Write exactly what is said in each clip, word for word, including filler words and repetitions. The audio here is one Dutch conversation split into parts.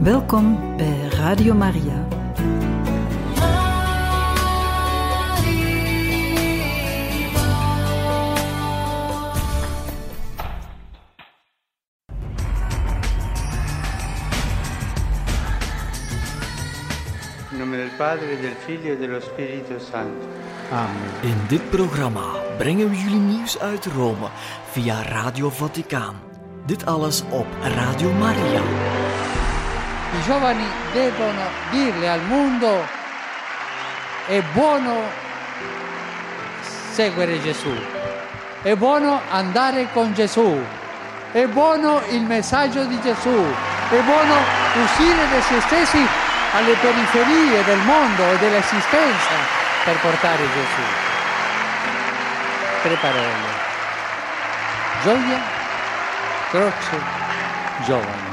Welkom bij Radio Maria. In nome del Padre, del Figlio e dello Spirito Santo. Amen. In dit programma brengen we jullie nieuws uit Rome via Radio Vaticaan. Dit alles op Radio Maria. I giovani devono dirle al mondo: è buono seguire Gesù, è buono andare con Gesù, è buono il messaggio di Gesù, è buono uscire da se stessi alle periferie del mondo e dell'esistenza per portare Gesù. Tre parole: gioia, croce, giovani.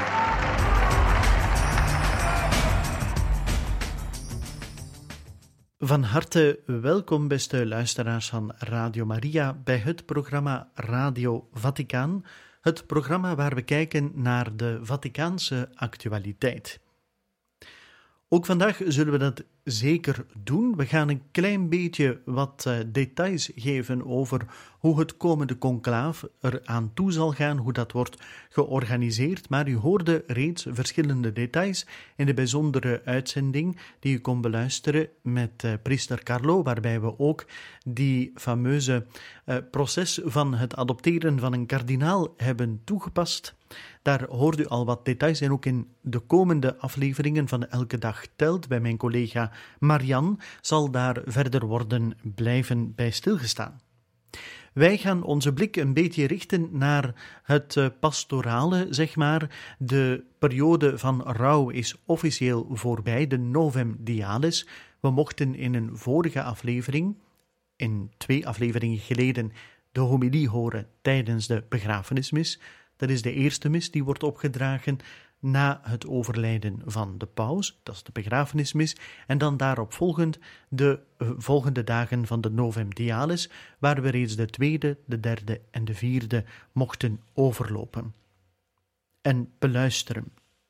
Van harte welkom, beste luisteraars van Radio Maria, bij het programma Radio Vaticaan, het programma waar we kijken naar de Vaticaanse actualiteit. Ook vandaag zullen we dat zeker doen. We gaan een klein beetje wat uh, details geven over hoe het komende conclaaf eraan toe zal gaan, hoe dat wordt georganiseerd. Maar u hoorde reeds verschillende details in de bijzondere uitzending die u kon beluisteren met uh, priester Carlo, waarbij we ook die fameuze uh, proces van het adopteren van een kardinaal hebben toegepast. Daar hoorde u al wat details en ook in de komende afleveringen van Elke Dag Telt bij mijn collega Marianne zal daar verder worden blijven bij stilgestaan. Wij gaan onze blik een beetje richten naar het pastorale, zeg maar. De periode van rouw is officieel voorbij, de Novem Dialis. We mochten in een vorige aflevering, in twee afleveringen geleden, de homilie horen tijdens de begrafenismis. Dat is de eerste mis die wordt opgedragen na het overlijden van de paus, dat is de begrafenismis, en dan daarop volgend de uh, volgende dagen van de Novem Dialis, waar we reeds de tweede, de derde en de vierde mochten overlopen en beluisteren.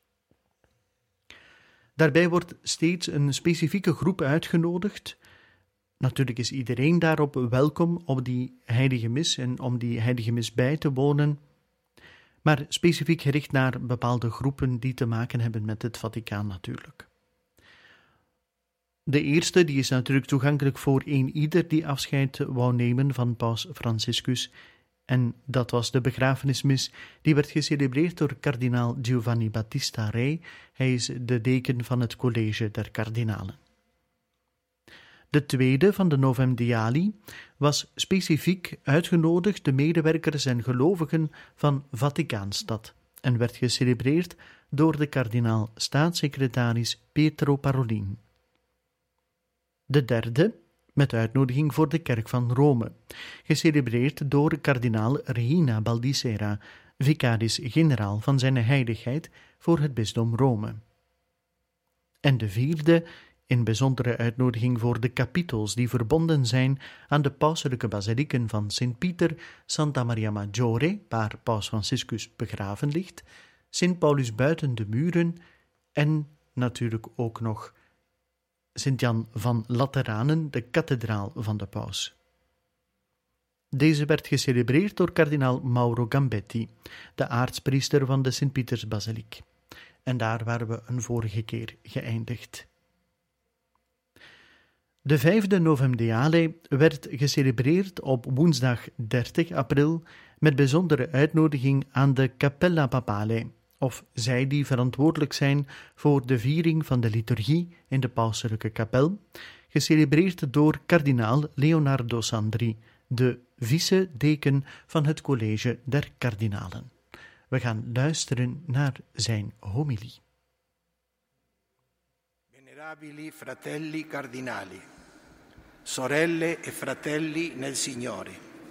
Daarbij wordt steeds een specifieke groep uitgenodigd. Natuurlijk is iedereen daarop welkom op die heilige mis en om die heilige mis bij te wonen, maar specifiek gericht naar bepaalde groepen die te maken hebben met het Vaticaan natuurlijk. De eerste die is natuurlijk toegankelijk voor een ieder die afscheid wou nemen van paus Franciscus, en dat was de begrafenismis die werd gecelebreerd door kardinaal Giovanni Battista Re. Hij is de deken van het College der Kardinalen. De tweede van de Novem Diali was specifiek uitgenodigd de medewerkers en gelovigen van Vaticaanstad en werd gecelebreerd door de kardinaal staatssecretaris Pietro Parolin. De derde, met uitnodiging voor de Kerk van Rome, gecelebreerd door kardinaal Regina Baldissera, vicaris-generaal van zijn heiligheid voor het bisdom Rome. En de vierde, in bijzondere uitnodiging voor de kapitels die verbonden zijn aan de pauselijke basilieken van Sint-Pieter, Santa Maria Maggiore, waar paus Franciscus begraven ligt, Sint Paulus buiten de muren en natuurlijk ook nog Sint-Jan van Lateranen, de kathedraal van de paus. Deze werd gecelebreerd door kardinaal Mauro Gambetti, de aartspriester van de Sint-Pietersbasiliek. En daar waren we een vorige keer geëindigd. De vijfde Novem Diale werd gecelebreerd op woensdag dertig april met bijzondere uitnodiging aan de Cappella Papale, of zij die verantwoordelijk zijn voor de viering van de liturgie in de pauselijke kapel, gecelebreerd door kardinaal Leonardo Sandri, de vice-deken van het College der Kardinalen. We gaan luisteren naar zijn homilie. Venerabili fratelli cardinali, sorelle e fratelli nel Signore.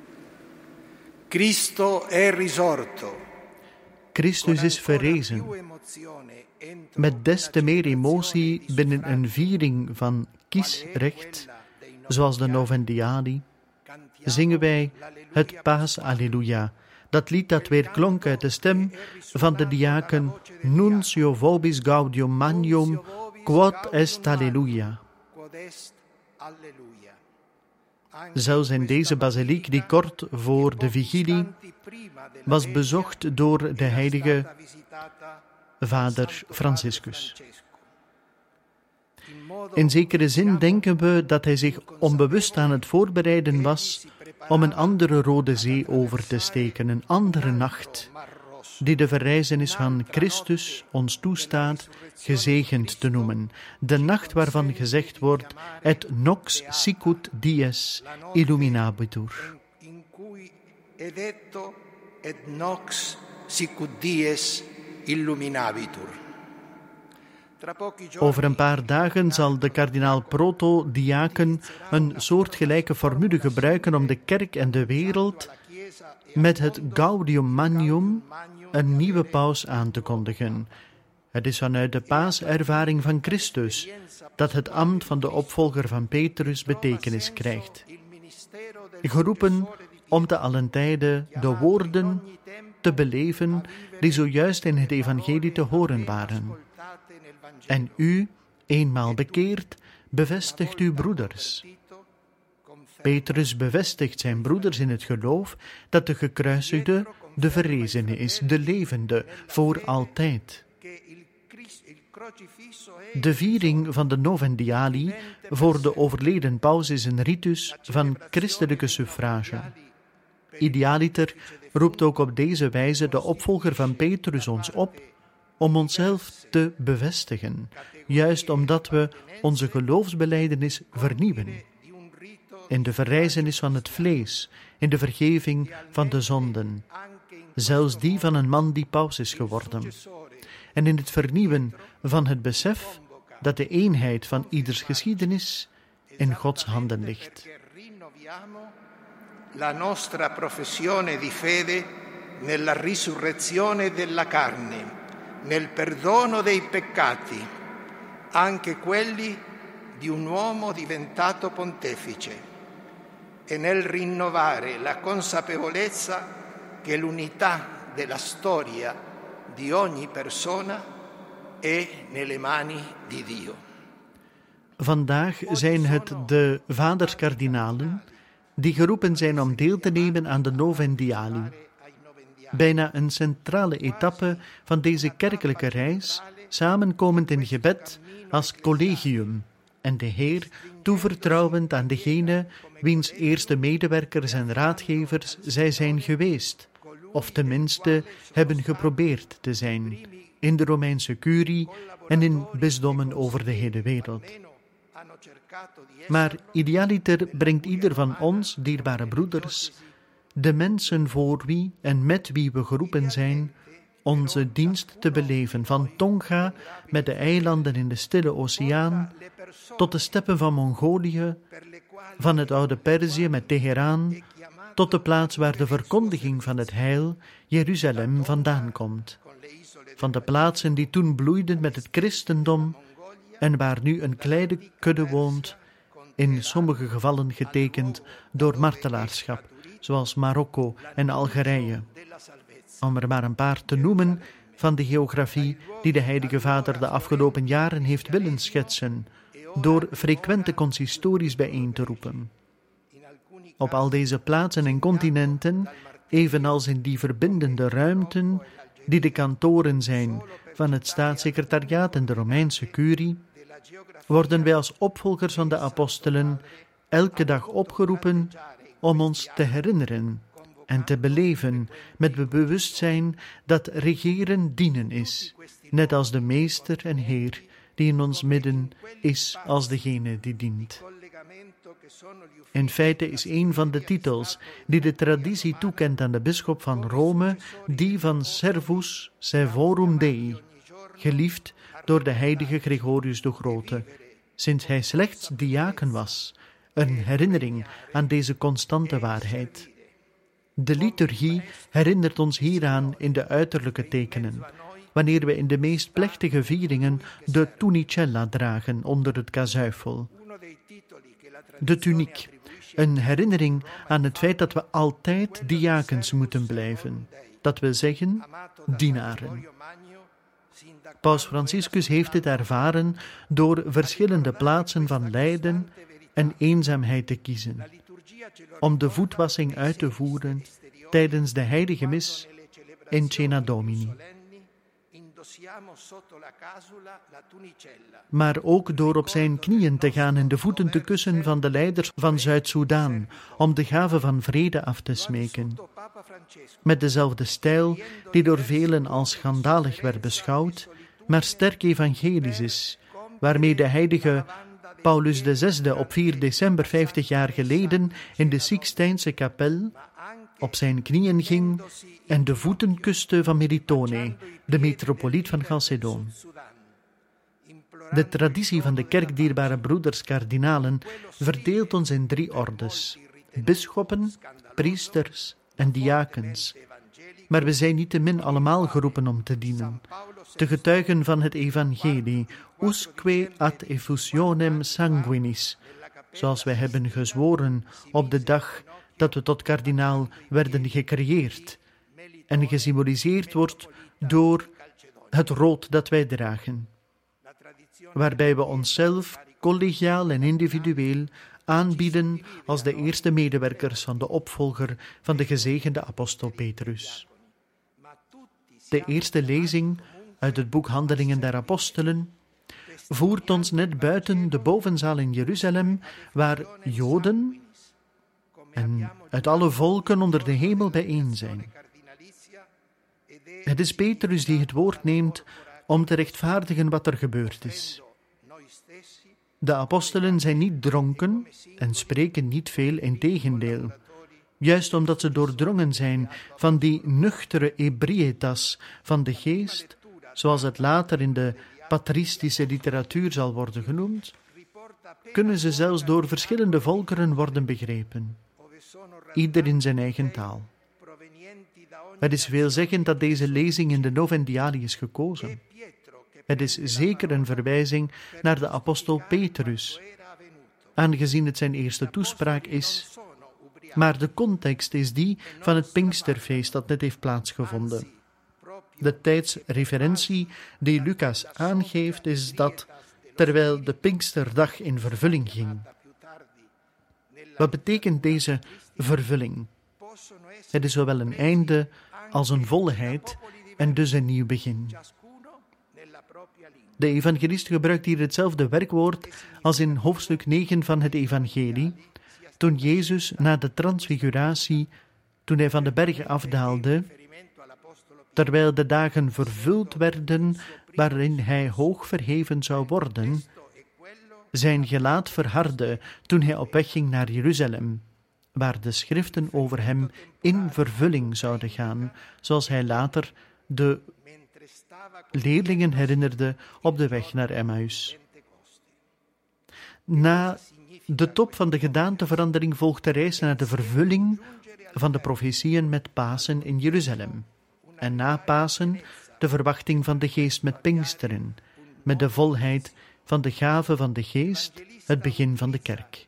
Cristo è risorto. Christus is verrezen. Met des te meer emotie binnen een viering van kiesrecht, zoals de Novem Diali, zingen wij het Paas Alleluia Dat lied dat weer klonk uit de stem van de diaken Nuncio vobis gaudium magnum, quod est alleluia. Zelfs in deze basiliek, die kort voor de vigilie was bezocht door de heilige vader Franciscus. In zekere zin denken we dat hij zich onbewust aan het voorbereiden was om een andere Rode Zee over te steken, een andere nacht, die de verrijzenis van Christus ons toestaat gezegend te noemen. De nacht waarvan gezegd wordt, et nox sicut dies illuminabitur. Et nox sicut dies illuminabitur. Over een paar dagen zal de kardinaal Proto-diaken een soortgelijke formule gebruiken om de kerk en de wereld met het Gaudium Magnum een nieuwe paus aan te kondigen. Het is vanuit de paaservaring van Christus dat het ambt van de opvolger van Petrus betekenis krijgt. Geroepen om te allen tijde de woorden te beleven die zojuist in het evangelie te horen waren. En u, eenmaal bekeerd, bevestigt uw broeders. Petrus bevestigt zijn broeders in het geloof dat de gekruisigde de verrezene is, de levende, voor altijd. De viering van de Novendiali voor de overleden paus is een ritus van christelijke suffrage. Idealiter roept ook op deze wijze de opvolger van Petrus ons op om onszelf te bevestigen, juist omdat we onze geloofsbelijdenis vernieuwen. In de verrijzenis van het vlees, in de vergeving van de zonden, zelfs die van een man die paus is geworden, en in het vernieuwen van het besef dat de eenheid van ieders geschiedenis in Gods handen ligt. La nostra professione di fede nella risurrezione della carne, nel perdono dei peccati, anche quelli di un uomo diventato pontefice, e nel rinnovare la consapevolezza che l'unità della storia di ogni persona è nelle mani di Dio. Vandaag zijn het de vaders-kardinalen die geroepen zijn om deel te nemen aan de Novendiali. Bijna een centrale etappe van deze kerkelijke reis, samenkomend in gebed als collegium en de Heer toevertrouwend aan degene wiens eerste medewerkers en raadgevers zij zijn geweest, of tenminste hebben geprobeerd te zijn, in de Romeinse curie en in bisdommen over de hele wereld. Maar idealiter brengt ieder van ons, dierbare broeders, de mensen voor wie en met wie we geroepen zijn, onze dienst te beleven, van Tonga met de eilanden in de Stille Oceaan, tot de steppen van Mongolië, van het oude Perzië met Teheran, tot de plaats waar de verkondiging van het heil, Jeruzalem, vandaan komt. Van de plaatsen die toen bloeiden met het christendom en waar nu een kleine kudde woont, in sommige gevallen getekend door martelaarschap, zoals Marokko en Algerije. Om er maar een paar te noemen van de geografie die de Heilige Vader de afgelopen jaren heeft willen schetsen, door frequente consistories bijeen te roepen. Op al deze plaatsen en continenten, evenals in die verbindende ruimten die de kantoren zijn van het staatssecretariaat en de Romeinse curie, worden wij als opvolgers van de apostelen elke dag opgeroepen om ons te herinneren en te beleven met het bewustzijn dat regeren dienen is, net als de meester en Heer die in ons midden is als degene die dient. In feite is een van de titels die de traditie toekent aan de bisschop van Rome die van Servus Servorum Dei, geliefd door de heilige Gregorius de Grote, sinds hij slechts diaken was, een herinnering aan deze constante waarheid. De liturgie herinnert ons hieraan in de uiterlijke tekenen, wanneer we in de meest plechtige vieringen de tunicella dragen onder het kazuifel. De tuniek, Een herinnering aan het feit dat we altijd diakens moeten blijven. Dat wil zeggen, dienaren. Paus Franciscus heeft dit ervaren door verschillende plaatsen van lijden en eenzaamheid te kiezen, om de voetwassing uit te voeren tijdens de heilige mis in Cena Domini. Maar ook door op zijn knieën te gaan en de voeten te kussen van de leiders van Zuid-Soedan, om de gave van vrede af te smeken. Met dezelfde stijl die door velen als schandalig werd beschouwd, maar sterk evangelisch is, waarmee de heilige Paulus de Zesde op vier december vijftig jaar geleden in de Sixtijnse kapel op zijn knieën ging en de voeten kuste van Meritone, de metropoliet van Chalcedon. De traditie van de kerkdierbare broeders kardinalen verdeelt ons in drie ordes: bisschoppen, priesters en diakens. Maar we zijn niettemin allemaal geroepen om te dienen, te getuigen van het evangelie, usque ad effusionem sanguinis, zoals wij hebben gezworen op de dag dat we tot kardinaal werden gecreëerd en gesymboliseerd wordt door het rood dat wij dragen, waarbij we onszelf collegiaal en individueel aanbieden als de eerste medewerkers van de opvolger van de gezegende apostel Petrus. De eerste lezing uit het boek Handelingen der Apostelen voert ons net buiten de bovenzaal in Jeruzalem, waar Joden en uit alle volken onder de hemel bijeen zijn. Het is Petrus die het woord neemt om te rechtvaardigen wat er gebeurd is. De apostelen zijn niet dronken en spreken niet veel, integendeel. Juist omdat ze doordrongen zijn van die nuchtere ebrietas van de geest, zoals het later in de patristische literatuur zal worden genoemd, kunnen ze zelfs door verschillende volkeren worden begrepen, ieder in zijn eigen taal. Het is veelzeggend dat deze lezing in de Novendiali is gekozen. Het is zeker een verwijzing naar de apostel Petrus, aangezien het zijn eerste toespraak is, maar de context is die van het Pinksterfeest dat net heeft plaatsgevonden. De tijdsreferentie die Lucas aangeeft is dat terwijl de Pinksterdag in vervulling ging. Wat betekent deze vervulling? Het is zowel een einde als een volheid en dus een nieuw begin. De evangelist gebruikt hier hetzelfde werkwoord als in hoofdstuk negen van het evangelie, toen Jezus na de transfiguratie, toen hij van de berg afdaalde, terwijl de dagen vervuld werden waarin hij hoog verheven zou worden, zijn gelaat verhardde toen hij op weg ging naar Jeruzalem, waar de schriften over hem in vervulling zouden gaan, zoals hij later de leerlingen herinnerde op de weg naar Emmaus. Na de top van de gedaanteverandering volgt de reis naar de vervulling van de profetieën met Pasen in Jeruzalem. En na Pasen de verwachting van de Geest met Pinksteren, met de volheid van de gave van de Geest, het begin van de kerk.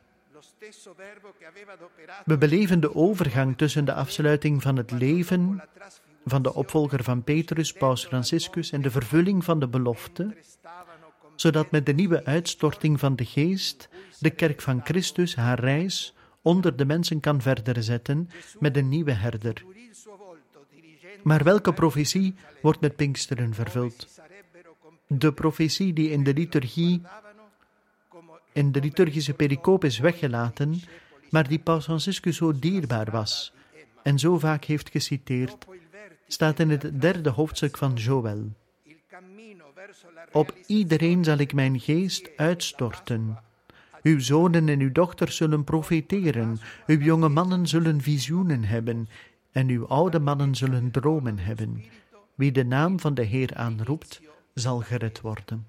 We beleven de overgang tussen de afsluiting van het leven van de opvolger van Petrus, Paus Franciscus, en de vervulling van de belofte, zodat met de nieuwe uitstorting van de Geest de kerk van Christus haar reis onder de mensen kan verder zetten met een nieuwe herder. Maar welke profetie wordt met Pinksteren vervuld? De profetie die in de liturgie, in de liturgische pericoop is weggelaten, maar die Paus Franciscus zo dierbaar was en zo vaak heeft geciteerd, staat in het derde hoofdstuk van Joël. Op iedereen zal ik mijn geest uitstorten. Uw zonen en uw dochters zullen profeteren, uw jonge mannen zullen visioenen hebben, en uw oude mannen zullen dromen hebben. Wie de naam van de Heer aanroept, zal gered worden.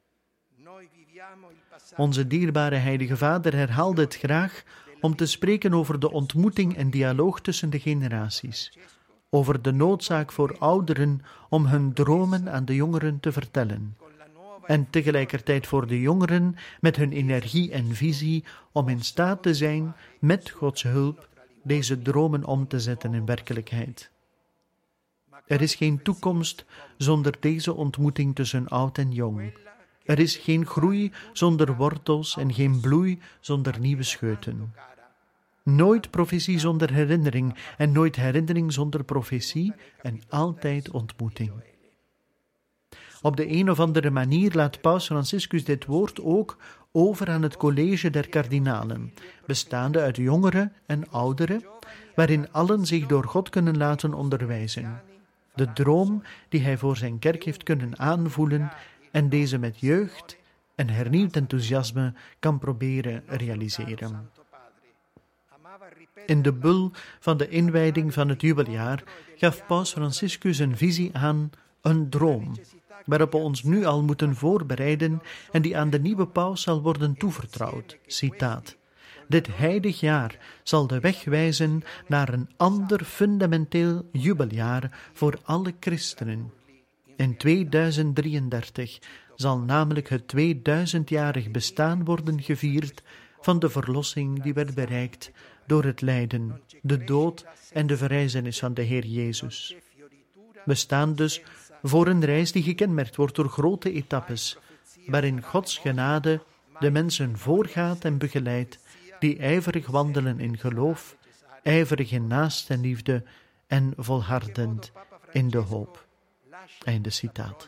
Onze dierbare Heilige Vader herhaalde het graag om te spreken over de ontmoeting en dialoog tussen de generaties, over de noodzaak voor ouderen om hun dromen aan de jongeren te vertellen, en tegelijkertijd voor de jongeren met hun energie en visie om in staat te zijn, met Gods hulp, deze dromen om te zetten in werkelijkheid. Er is geen toekomst zonder deze ontmoeting tussen oud en jong. Er is geen groei zonder wortels en geen bloei zonder nieuwe scheuten. Nooit profetie zonder herinnering en nooit herinnering zonder profetie en altijd ontmoeting. Op de een of andere manier laat Paus Franciscus dit woord ook over aan het college der kardinalen, bestaande uit jongeren en ouderen, waarin allen zich door God kunnen laten onderwijzen. De droom die hij voor zijn kerk heeft kunnen aanvoelen en deze met jeugd en hernieuwd enthousiasme kan proberen realiseren. In de bul van de inwijding van het jubeljaar gaf Paus Franciscus een visie aan, een droom, waarop we ons nu al moeten voorbereiden en die aan de nieuwe paus zal worden toevertrouwd. Citaat. Dit heilig jaar zal de weg wijzen naar een ander fundamenteel jubeljaar voor alle christenen. In tweeduizend drieëndertig zal namelijk het tweeduizendjarig bestaan worden gevierd van de verlossing die werd bereikt door het lijden, de dood en de verrijzenis van de Heer Jezus. We staan dus voor een reis die gekenmerkt wordt door grote etappes, waarin Gods genade de mensen voorgaat en begeleidt, die ijverig wandelen in geloof, ijverig in naastenliefde en volhardend in de hoop. Einde citaat.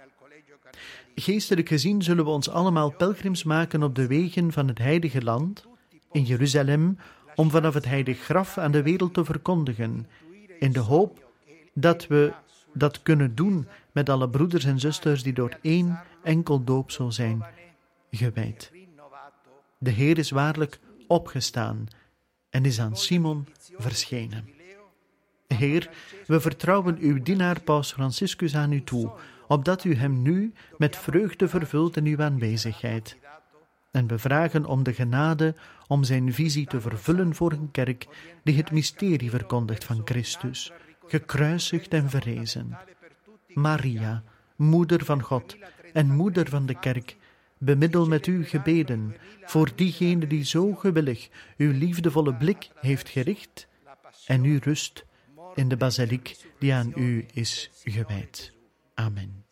Geestelijk gezien zullen we ons allemaal pelgrims maken op de wegen van het heilige land, in Jeruzalem, om vanaf het heilig graf aan de wereld te verkondigen, in de hoop dat we dat kunnen doen met alle broeders en zusters die door één enkel doopsel zijn gewijd. De Heer is waarlijk opgestaan en is aan Simon verschenen. Heer, we vertrouwen uw dienaar Paus Franciscus aan u toe, opdat u hem nu met vreugde vervult in uw aanwezigheid. En we vragen om de genade om zijn visie te vervullen voor een kerk die het mysterie verkondigt van Christus, gekruisigd en verrezen. Maria, moeder van God en moeder van de kerk, bemiddel met uw gebeden voor diegene die zo gewillig uw liefdevolle blik heeft gericht en u rust in de basiliek die aan u is gewijd. Amen.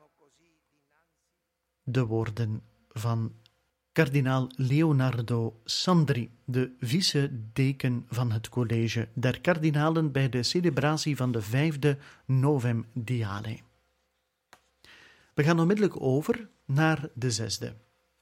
De woorden van kardinaal Leonardo Sandri, de vice-deken van het college der kardinalen bij de celebratie van de vijfde Novem Diale. We gaan onmiddellijk over naar de zesde.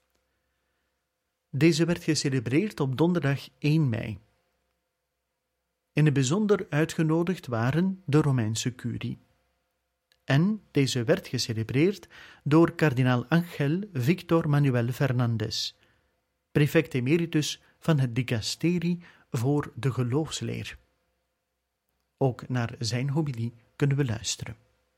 Deze werd gecelebreerd op donderdag één mei. In het bijzonder uitgenodigd waren de Romeinse curie. En deze werd gecelebreerd door kardinaal Ángel Victor Manuel Fernández, prefect emeritus van het dicasterie voor de geloofsleer. Ook naar zijn homilie kunnen we luisteren.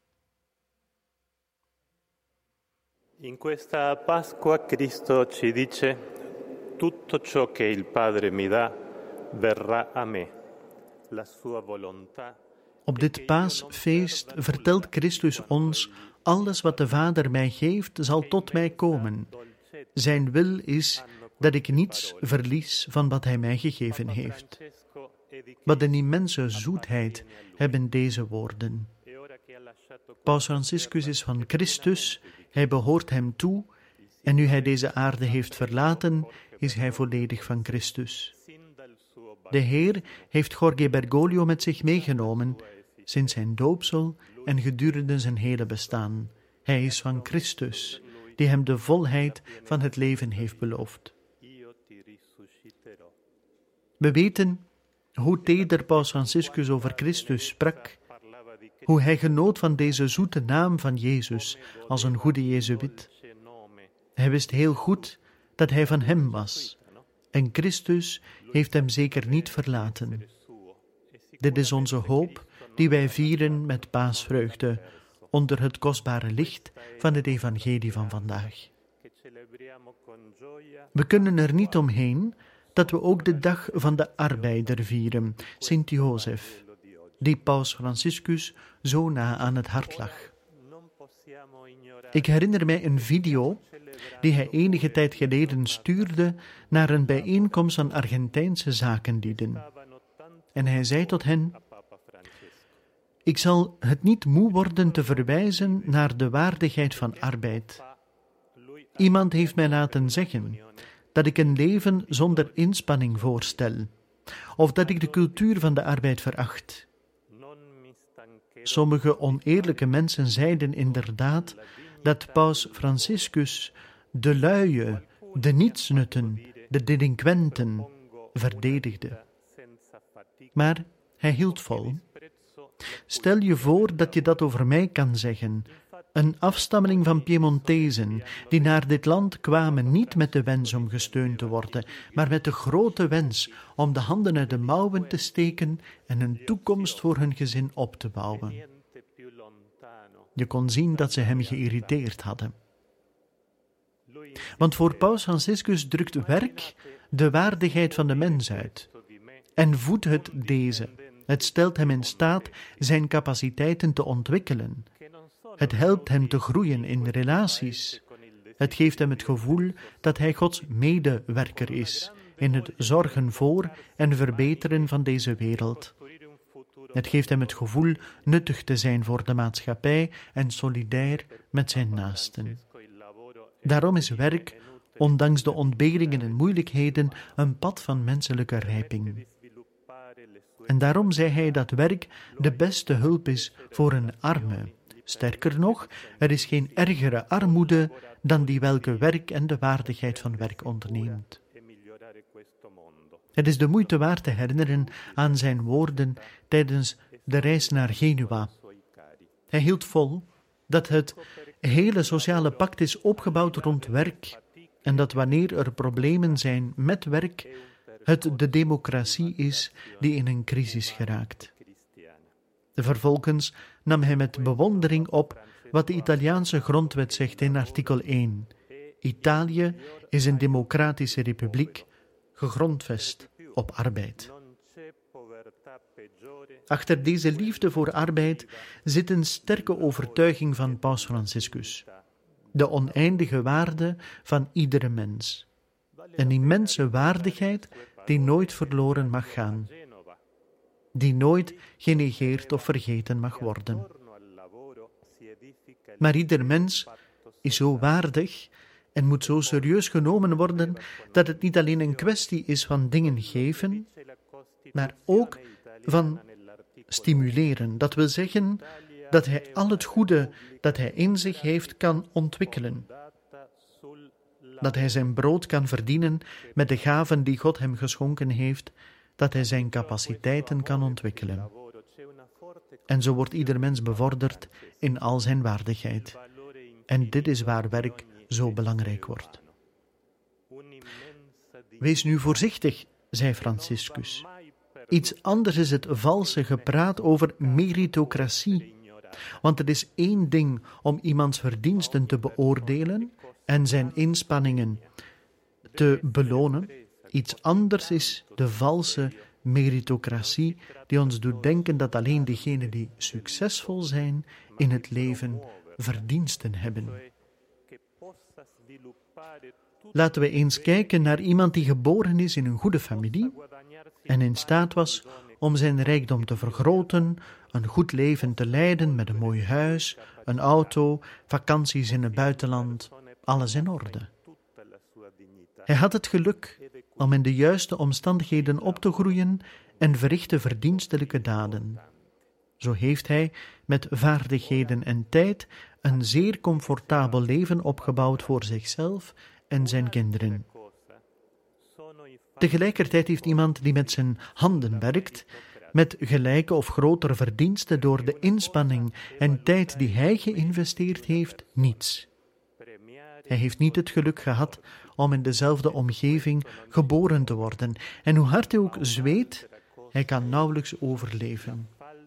In questa Pasqua Cristo ci dice: tutto ciò che il Padre mi dà verrà a me. La sua volontà. Op dit paasfeest vertelt Christus ons: alles wat de Vader mij geeft, zal tot mij komen. Zijn wil is dat ik niets verlies van wat hij mij gegeven heeft. Wat een immense zoetheid hebben deze woorden. Paus Franciscus is van Christus, hij behoort hem toe, en nu hij deze aarde heeft verlaten, is hij volledig van Christus. De Heer heeft Jorge Bergoglio met zich meegenomen, sinds zijn doopsel en gedurende zijn hele bestaan. Hij is van Christus, die hem de volheid van het leven heeft beloofd. We weten hoe teder Paus Franciscus over Christus sprak, hoe hij genoot van deze zoete naam van Jezus als een goede Jezuïet. Hij wist heel goed dat hij van hem was, en Christus heeft hem zeker niet verlaten. Dit is onze hoop die wij vieren met paasvreugde onder het kostbare licht van het evangelie van vandaag. We kunnen er niet omheen dat we ook de dag van de arbeider vieren, Sint Jozef, die Paus Franciscus zo na aan het hart lag. Ik herinner mij een video die hij enige tijd geleden stuurde naar een bijeenkomst van Argentijnse zakenlieden. En hij zei tot hen: ik zal het niet moe worden te verwijzen naar de waardigheid van arbeid. Iemand heeft mij laten zeggen dat ik een leven zonder inspanning voorstel, of dat ik de cultuur van de arbeid veracht. Sommige oneerlijke mensen zeiden inderdaad dat paus Franciscus de luie, de nietsnutten, de delinquenten verdedigde. Maar hij hield vol. Stel je voor dat je dat over mij kan zeggen, een afstammeling van Piemontezen, die naar dit land kwamen niet met de wens om gesteund te worden, maar met de grote wens om de handen uit de mouwen te steken en een toekomst voor hun gezin op te bouwen. Je kon zien dat ze hem geïrriteerd hadden. Want voor paus Franciscus drukt werk de waardigheid van de mens uit en voedt het deze. Het stelt hem in staat zijn capaciteiten te ontwikkelen. Het helpt hem te groeien in relaties. Het geeft hem het gevoel dat hij Gods medewerker is in het zorgen voor en verbeteren van deze wereld. Het geeft hem het gevoel nuttig te zijn voor de maatschappij en solidair met zijn naasten. Daarom is werk, ondanks de ontberingen en moeilijkheden, een pad van menselijke rijping. En daarom zei hij dat werk de beste hulp is voor een arme. Sterker nog, er is geen ergere armoede dan die welke werk en de waardigheid van werk ontneemt. Het is de moeite waard te herinneren aan zijn woorden tijdens de reis naar Genua. Hij hield vol dat het hele sociale pact is opgebouwd rond werk en dat wanneer er problemen zijn met werk, het de democratie is die in een crisis geraakt. Vervolgens nam hij met bewondering op wat de Italiaanse grondwet zegt in artikel één. Italië is een democratische republiek, gegrondvest op arbeid. Achter deze liefde voor arbeid zit een sterke overtuiging van paus Franciscus. De oneindige waarde van iedere mens. Een immense waardigheid die nooit verloren mag gaan. Die nooit genegeerd of vergeten mag worden. Maar ieder mens is zo waardig en moet zo serieus genomen worden dat het niet alleen een kwestie is van dingen geven, maar ook van stimuleren. Dat wil zeggen dat hij al het goede dat hij in zich heeft kan ontwikkelen. Dat hij zijn brood kan verdienen met de gaven die God hem geschonken heeft, dat hij zijn capaciteiten kan ontwikkelen. En zo wordt ieder mens bevorderd in al zijn waardigheid. En dit is waar werk zo belangrijk wordt. Wees nu voorzichtig, zei Franciscus. Iets anders is het valse gepraat over meritocratie. Want het is één ding om iemands verdiensten te beoordelen en zijn inspanningen te belonen. Iets anders is de valse meritocratie die ons doet denken dat alleen diegenen die succesvol zijn in het leven verdiensten hebben. Laten we eens kijken naar iemand die geboren is in een goede familie en in staat was om zijn rijkdom te vergroten, een goed leven te leiden met een mooi huis, een auto, vakanties in het buitenland, alles in orde. Hij had het geluk om in de juiste omstandigheden op te groeien en verrichtte verdienstelijke daden. Zo heeft hij met vaardigheden en tijd een zeer comfortabel leven opgebouwd voor zichzelf en zijn kinderen. Tegelijkertijd heeft iemand die met zijn handen werkt, met gelijke of grotere verdiensten door de inspanning en tijd die hij geïnvesteerd heeft, niets. Hij heeft niet het geluk gehad om in dezelfde omgeving geboren te worden. En hoe hard hij ook zweet, hij kan nauwelijks overleven.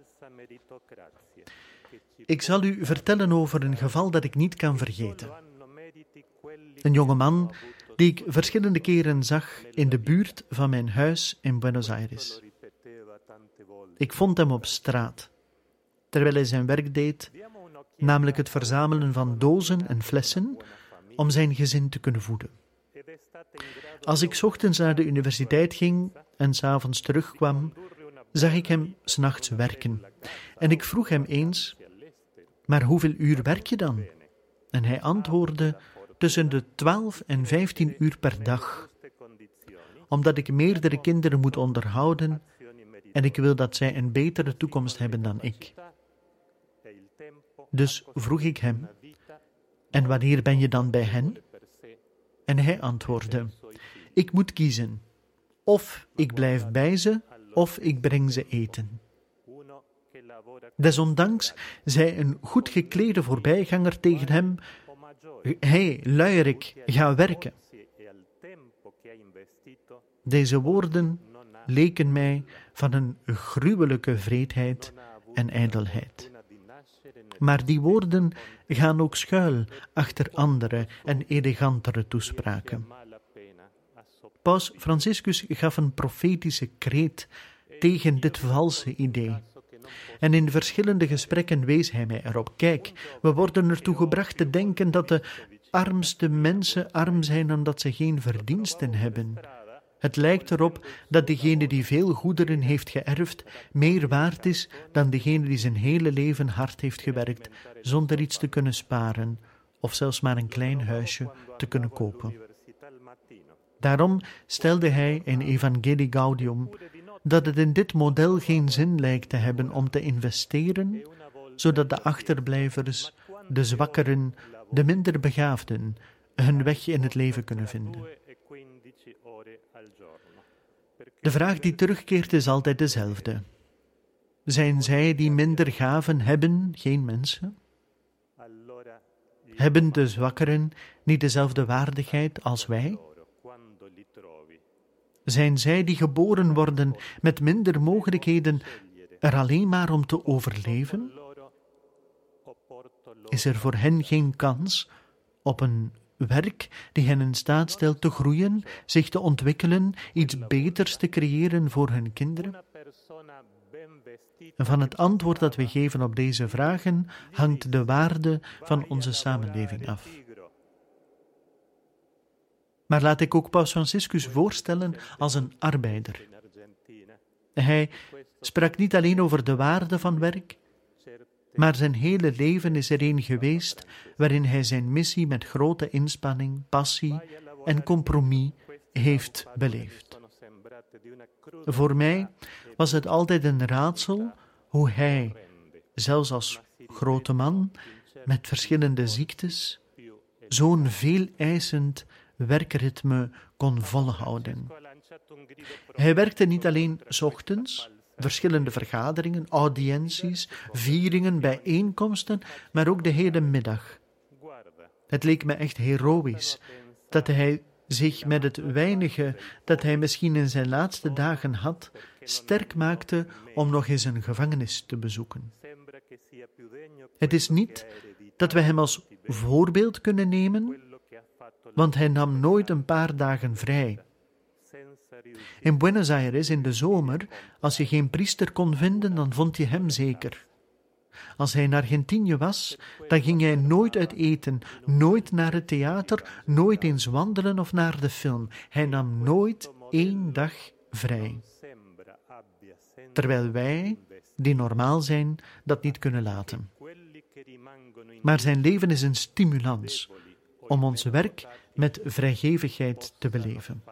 Ik zal u vertellen over een geval dat ik niet kan vergeten. Een jonge man die ik verschillende keren zag in de buurt van mijn huis in Buenos Aires. Ik vond hem op straat, terwijl hij zijn werk deed, namelijk het verzamelen van dozen en flessen om zijn gezin te kunnen voeden. Als ik 's ochtends naar de universiteit ging en 's avonds terugkwam, zag ik hem 's nachts werken. En ik vroeg hem eens, maar hoeveel uur werk je dan? En hij antwoordde, tussen de twaalf en vijftien uur per dag. Omdat ik meerdere kinderen moet onderhouden en ik wil dat zij een betere toekomst hebben dan ik. Dus vroeg ik hem, en wanneer ben je dan bij hen? En hij antwoordde, ik moet kiezen. Of ik blijf bij ze, of ik breng ze eten. Desondanks zei een goed geklede voorbijganger tegen hem, hey, luierik, ga werken. Deze woorden leken mij van een gruwelijke wreedheid en ijdelheid. Maar die woorden gaan ook schuil achter andere en elegantere toespraken. Paus Franciscus gaf een profetische kreet tegen dit valse idee. En in verschillende gesprekken wees hij mij erop. Kijk, we worden ertoe gebracht te denken dat de armste mensen arm zijn omdat ze geen verdiensten hebben. Het lijkt erop dat degene die veel goederen heeft geërfd meer waard is dan degene die zijn hele leven hard heeft gewerkt zonder iets te kunnen sparen of zelfs maar een klein huisje te kunnen kopen. Daarom stelde hij in Evangelii Gaudium dat het in dit model geen zin lijkt te hebben om te investeren, zodat de achterblijvers, de zwakkeren, de minder begaafden hun weg in het leven kunnen vinden. De vraag die terugkeert is altijd dezelfde. Zijn zij die minder gaven hebben geen mensen? Hebben de zwakkeren niet dezelfde waardigheid als wij? Zijn zij die geboren worden met minder mogelijkheden er alleen maar om te overleven? Is er voor hen geen kans op een werk die hen in staat stelt te groeien, zich te ontwikkelen, iets beters te creëren voor hun kinderen? En van het antwoord dat we geven op deze vragen hangt de waarde van onze samenleving af. Maar laat ik ook Paus Franciscus voorstellen als een arbeider. Hij sprak niet alleen over de waarde van werk, maar zijn hele leven is er een geweest waarin hij zijn missie met grote inspanning, passie en compromis heeft beleefd. Voor mij was het altijd een raadsel hoe hij, zelfs als grote man, met verschillende ziektes, zo'n veeleisend werkritme kon volhouden. Hij werkte niet alleen 's ochtends, verschillende vergaderingen, audiënties, vieringen, bijeenkomsten, maar ook de hele middag. Het leek me echt heroïsch dat hij zich met het weinige dat hij misschien in zijn laatste dagen had, sterk maakte om nog eens een gevangenis te bezoeken. Het is niet dat we hem als voorbeeld kunnen nemen, want hij nam nooit een paar dagen vrij. In Buenos Aires in de zomer, als je geen priester kon vinden, dan vond je hem zeker. Als hij in Argentinië was, dan ging hij nooit uit eten, nooit naar het theater, nooit eens wandelen of naar de film. Hij nam nooit één dag vrij. Terwijl wij, die normaal zijn, dat niet kunnen laten. Maar zijn leven is een stimulans om ons werk met vrijgevigheid te beleven.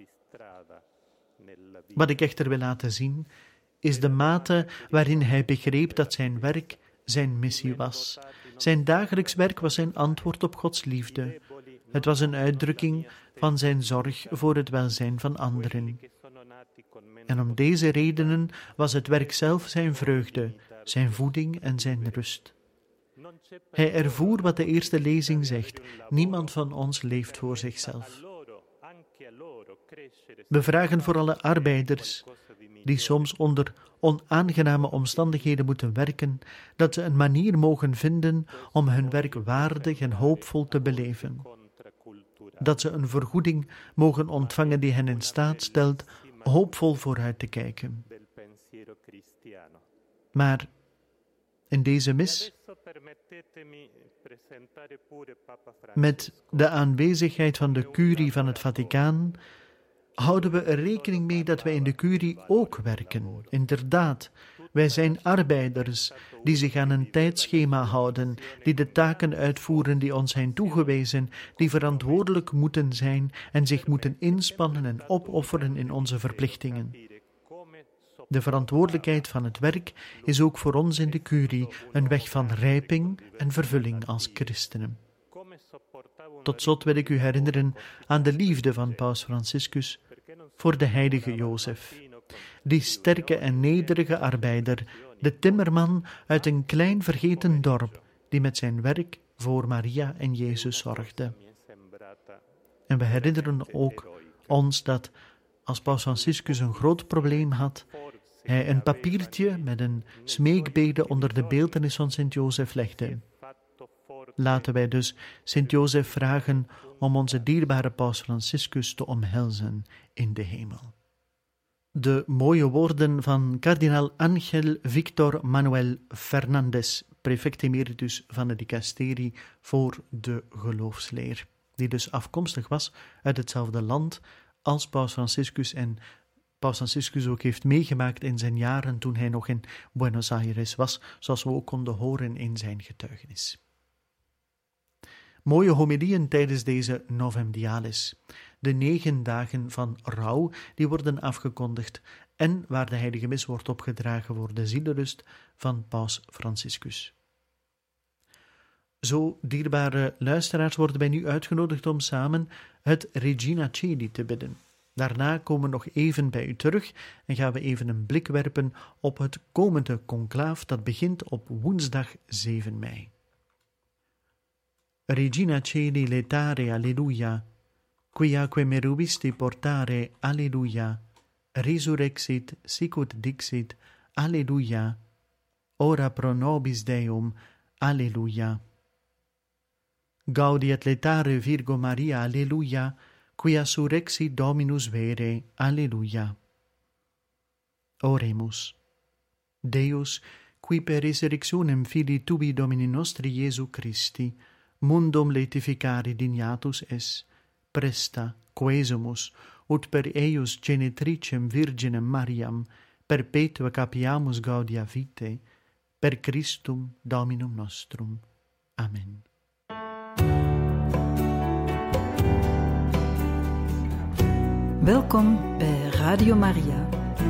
Wat ik echter wil laten zien, is de mate waarin hij begreep dat zijn werk zijn missie was. Zijn dagelijks werk was zijn antwoord op Gods liefde. Het was een uitdrukking van zijn zorg voor het welzijn van anderen. En om deze redenen was het werk zelf zijn vreugde, zijn voeding en zijn rust. Hij ervoer wat de eerste lezing zegt: niemand van ons leeft voor zichzelf. We vragen voor alle arbeiders, die soms onder onaangename omstandigheden moeten werken, dat ze een manier mogen vinden om hun werk waardig en hoopvol te beleven. Dat ze een vergoeding mogen ontvangen die hen in staat stelt hoopvol vooruit te kijken. Maar in deze mis Met de aanwezigheid van de Curie van het Vaticaan houden we er rekening mee dat wij in de Curie ook werken. Inderdaad, wij zijn arbeiders die zich aan een tijdschema houden, die de taken uitvoeren die ons zijn toegewezen, die verantwoordelijk moeten zijn en zich moeten inspannen en opofferen in onze verplichtingen. De verantwoordelijkheid van het werk is ook voor ons in de Curie een weg van rijping en vervulling als christenen. Tot slot wil ik u herinneren aan de liefde van Paus Franciscus voor de heilige Jozef, die sterke en nederige arbeider, de timmerman uit een klein vergeten dorp, die met zijn werk voor Maria en Jezus zorgde. En we herinneren ook ons dat als Paus Franciscus een groot probleem had, hij een papiertje met een smeekbede onder de beeltenis van Sint Jozef legde. Laten wij dus Sint Jozef vragen om onze dierbare Paus Franciscus te omhelzen in de hemel. De mooie woorden van kardinaal Ángel Víctor Manuel Fernández, prefect emeritus van de dicasterie voor de geloofsleer, die dus afkomstig was uit hetzelfde land als Paus Franciscus en Paus Franciscus ook heeft meegemaakt in zijn jaren toen hij nog in Buenos Aires was, zoals we ook konden horen in zijn getuigenis. Mooie homilieën tijdens deze Novem Dialis, de negen dagen van rouw die worden afgekondigd en waar de heilige mis wordt opgedragen voor de zielerust van Paus Franciscus. Zo, dierbare luisteraars, worden wij nu uitgenodigd om samen het Regina Coeli te bidden. Daarna komen we nog even bij u terug en gaan we even een blik werpen op het komende conclaaf dat begint op woensdag zeven mei. Regina Coeli letare alleluia, quiaque meruisti portare alleluia, resurrexit sicut dixit alleluia, ora pro nobis Deum alleluia. Gaudi et letare Virgo Maria alleluia, quia surrexit Dominus vere alleluia. Oremus. Deus, qui per resurrectionem Filii Tui Domini nostri Iesu Christi mundum laetificare dignatus es, presta, quesumus, ut per eius genitricem Virginem Mariam, perpetua capiamus gaudia vitae, per Christum Dominum nostrum. Amen. Welkom bij Radio Maria.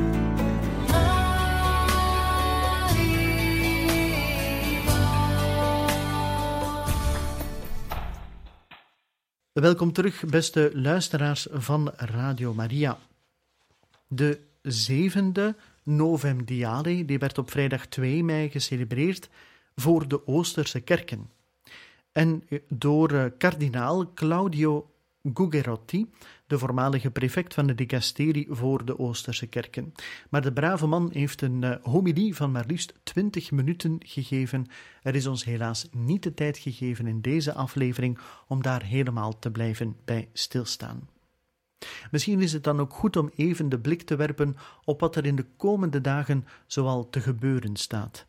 Welkom terug, beste luisteraars van Radio Maria. De zevende Novem Diale, die werd op vrijdag twee mei gecelebreerd voor de Oosterse kerken. En door kardinaal Claudio Gugerotti, de voormalige prefect van de dicasterie voor de Oosterse kerken. Maar de brave man heeft een uh, homilie van maar liefst twintig minuten gegeven. Er is ons helaas niet de tijd gegeven in deze aflevering om daar helemaal te blijven bij stilstaan. Misschien is het dan ook goed om even de blik te werpen op wat er in de komende dagen zoal te gebeuren staat.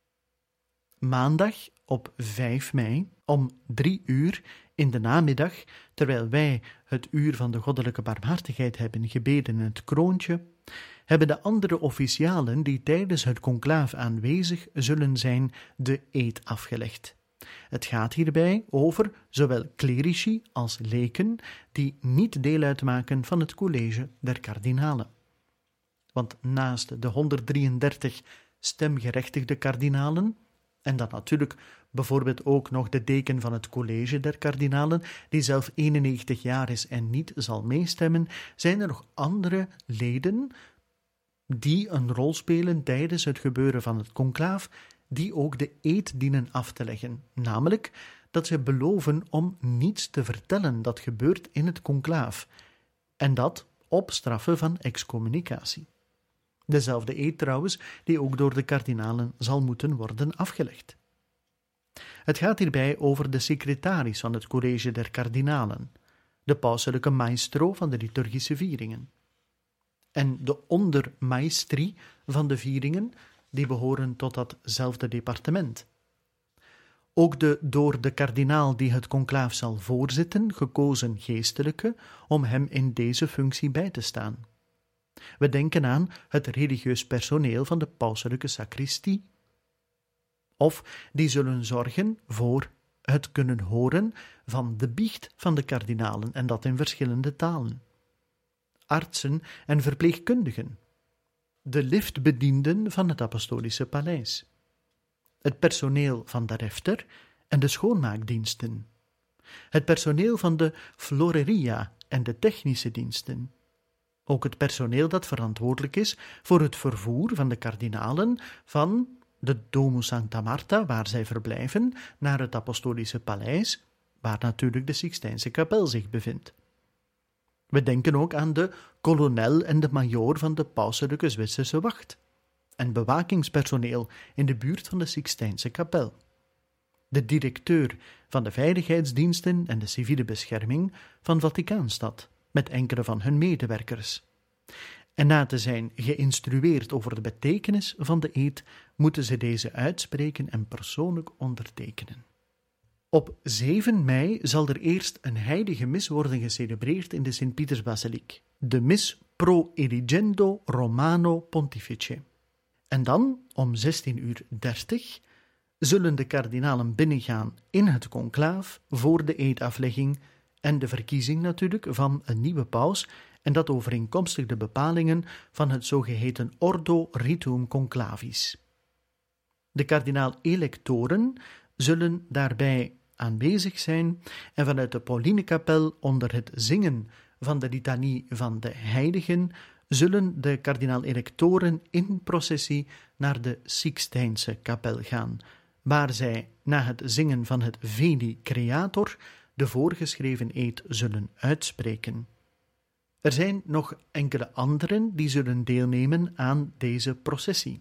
Maandag op vijf mei om drie uur in de namiddag, terwijl wij het uur van de goddelijke barmhartigheid hebben gebeden in het kroontje, hebben de andere officialen die tijdens het conclaaf aanwezig zullen zijn de eed afgelegd. Het gaat hierbij over zowel clerici als leken die niet deel uitmaken van het college der kardinalen. Want naast de honderddrieëndertig stemgerechtigde kardinalen, en dan natuurlijk bijvoorbeeld ook nog de deken van het college der kardinalen, die zelf eenennegentig jaar is en niet zal meestemmen, zijn er nog andere leden die een rol spelen tijdens het gebeuren van het conclaaf, die ook de eed dienen af te leggen. Namelijk dat ze beloven om niets te vertellen dat gebeurt in het conclaaf, en dat op straffe van excommunicatie. Dezelfde eed trouwens, die ook door de kardinalen zal moeten worden afgelegd. Het gaat hierbij over de secretaris van het college der kardinalen, de pauselijke maestro van de liturgische vieringen, en de ondermaestri van de vieringen, die behoren tot datzelfde departement. ook de door de kardinaal die het conclaaf zal voorzitten gekozen geestelijke om hem in deze functie bij te staan. We denken aan het religieus personeel van de pauselijke sacristie. Of die zullen zorgen voor het kunnen horen van de biecht van de kardinalen, en dat in verschillende talen. Artsen en verpleegkundigen. De liftbedienden van het apostolische paleis. Het personeel van de refter en de schoonmaakdiensten. Het personeel van de floreria en de technische diensten. Ook het personeel dat verantwoordelijk is voor het vervoer van de kardinalen van de Domus Sancta Marta, waar zij verblijven, naar het apostolische paleis, waar natuurlijk de Sixtijnse kapel zich bevindt. We denken ook aan de kolonel en de majoor van de pauselijke Zwitserse wacht en bewakingspersoneel in de buurt van de Sixtijnse kapel. De directeur van de veiligheidsdiensten en de civiele bescherming van Vaticaanstad, met enkele van hun medewerkers. En na te zijn geïnstrueerd over de betekenis van de eed, moeten ze deze uitspreken en persoonlijk ondertekenen. Op zeven mei zal er eerst een heilige mis worden gecelebreerd in de Sint-Pietersbasiliek, de mis Pro Eligendo Romano Pontifice. En dan, om zestien uur dertig, zullen de kardinalen binnengaan in het conclaaf voor de eedaflegging en de verkiezing natuurlijk van een nieuwe paus, en dat overeenkomstig de bepalingen van het zogeheten Ordo Ritum Conclavis. De kardinaal-electoren zullen daarbij aanwezig zijn en vanuit de Paulinekapel onder het zingen van de litanie van de heiligen zullen de kardinaal-electoren in processie naar de Sixtijnse kapel gaan, waar zij na het zingen van het Veni Creator de voorgeschreven eed zullen uitspreken. Er zijn nog enkele anderen die zullen deelnemen aan deze processie.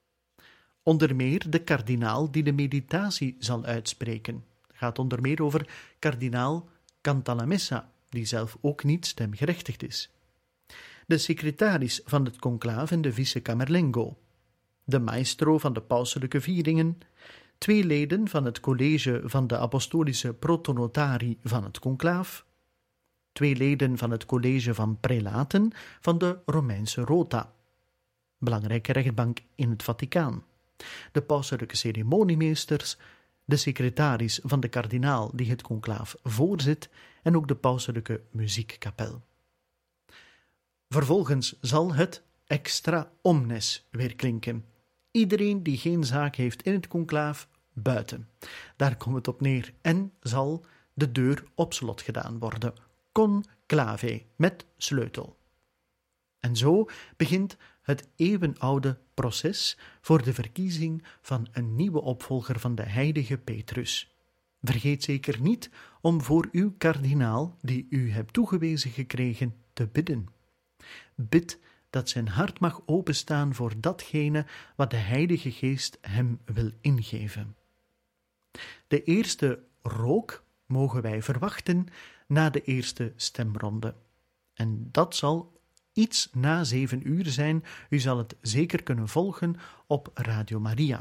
Onder meer de kardinaal die de meditatie zal uitspreken. Het gaat onder meer over kardinaal Cantalamessa, die zelf ook niet stemgerechtigd is. De secretaris van het conclaaf en de vice-camerlengo. De maestro van de pauselijke vieringen. Twee leden van het college van de apostolische protonotari van het conclaaf. Twee leden van het college van prelaten van de Romeinse Rota. Belangrijke rechtbank in het Vaticaan. De pauselijke ceremoniemeesters, de secretaris van de kardinaal die het conclaaf voorzit en ook de pauselijke muziekkapel. Vervolgens zal het extra omnes weer klinken. Iedereen die geen zaak heeft in het conclaaf, buiten. Daar komt het op neer en zal de deur op slot gedaan worden. Conclave, met sleutel. En zo begint het eeuwenoude proces voor de verkiezing van een nieuwe opvolger van de heilige Petrus. Vergeet zeker niet om voor uw kardinaal, die u hebt toegewezen gekregen, te bidden. Bid dat zijn hart mag openstaan voor datgene wat de Heilige Geest hem wil ingeven. De eerste rook mogen wij verwachten na de eerste stemronde. En dat zal iets na zeven uur zijn. U zal het zeker kunnen volgen op Radio Maria.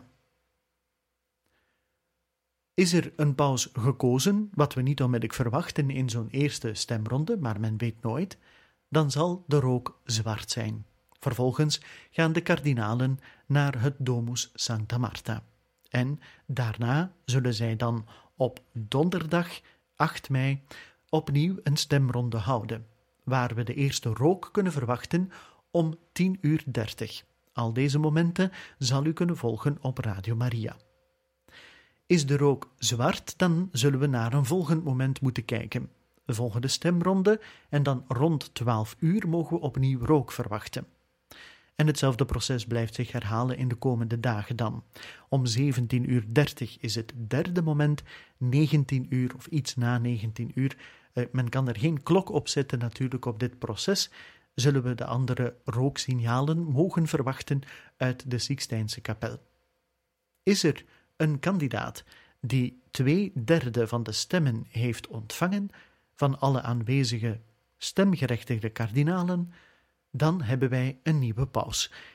Is er een paus gekozen, wat we niet onmiddellijk verwachten in zo'n eerste stemronde, maar men weet nooit, dan zal de rook zwart zijn. Vervolgens gaan de kardinalen naar het Domus Sancta Marta. En daarna zullen zij dan op donderdag acht mei opnieuw een stemronde houden, waar we de eerste rook kunnen verwachten om tien uur dertig. Al deze momenten zal u kunnen volgen op Radio Maria. Is de rook zwart, dan zullen we naar een volgend moment moeten kijken. De volgende stemronde en dan rond twaalf uur mogen we opnieuw rook verwachten. En hetzelfde proces blijft zich herhalen in de komende dagen dan. Om zeventien uur dertig is het derde moment, negentien uur of iets na negentien uur. Eh, men kan er geen klok op zetten natuurlijk op dit proces. Zullen we de andere rooksignalen mogen verwachten uit de Sixtijnse kapel. Is er een kandidaat die twee derde van de stemmen heeft ontvangen van alle aanwezige stemgerechtigde kardinalen, dan hebben wij een nieuwe paus.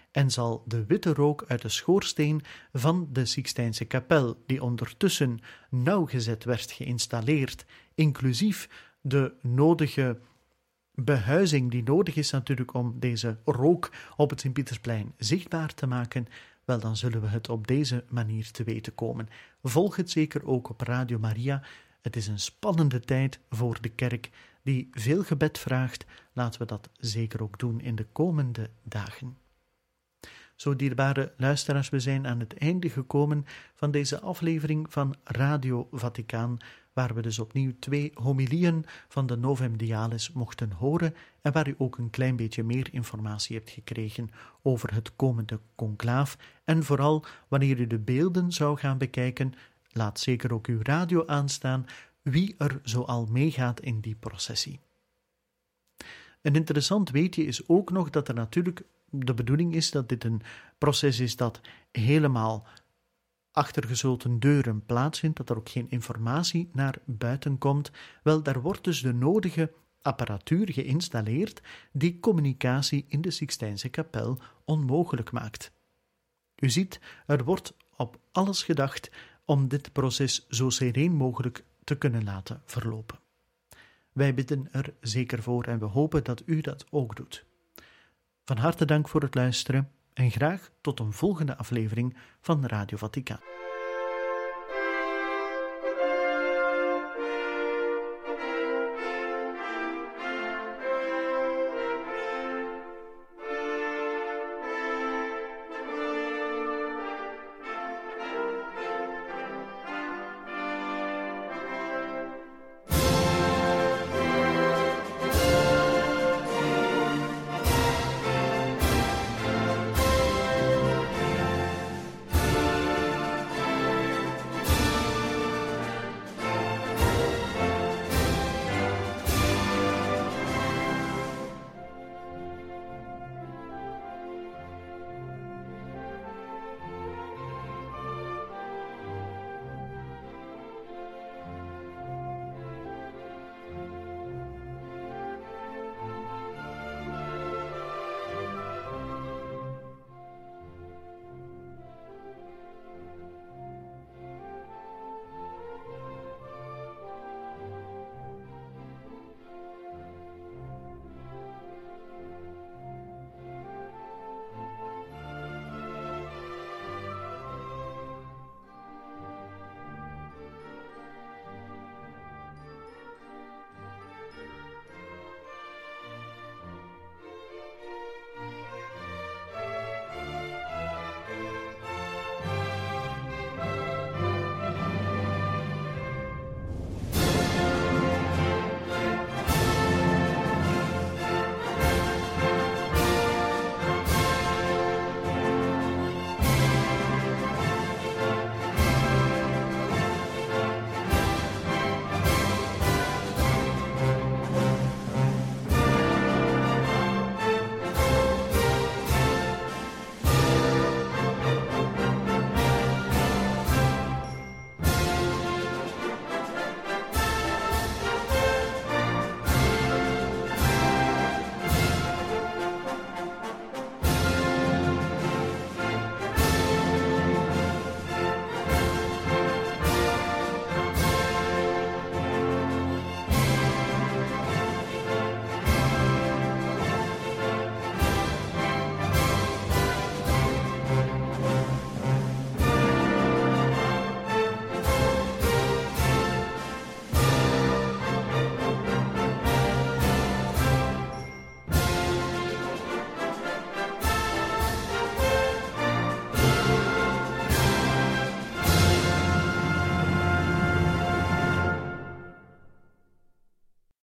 en zal de witte rook uit de schoorsteen van de Sixtijnse kapel, die ondertussen nauwgezet werd geïnstalleerd, inclusief de nodige behuizing die nodig is natuurlijk om deze rook op het Sint-Pietersplein zichtbaar te maken, wel, dan zullen we het op deze manier te weten komen. Volg het zeker ook op Radio Maria. Het is een spannende tijd voor de kerk die veel gebed vraagt. Laten we dat zeker ook doen in de komende dagen. Zo, dierbare luisteraars, we zijn aan het einde gekomen van deze aflevering van Radio Vaticaan, waar we dus opnieuw twee homilieën van de Novem Dialis mochten horen en waar u ook een klein beetje meer informatie hebt gekregen over het komende conclaaf. En vooral, wanneer u de beelden zou gaan bekijken, laat zeker ook uw radio aanstaan, wie er zoal meegaat in die processie. Een interessant weetje is ook nog dat er natuurlijk de bedoeling is dat dit een proces is dat helemaal achter gesloten deuren plaatsvindt, dat er ook geen informatie naar buiten komt. Wel, daar wordt dus de nodige apparatuur geïnstalleerd die communicatie in de Sixtijnse kapel onmogelijk maakt. U ziet, er wordt op alles gedacht om dit proces zo sereen mogelijk te kunnen laten verlopen. Wij bidden er zeker voor en we hopen dat u dat ook doet. Van harte dank voor het luisteren en graag tot een volgende aflevering van Radio Vaticaan.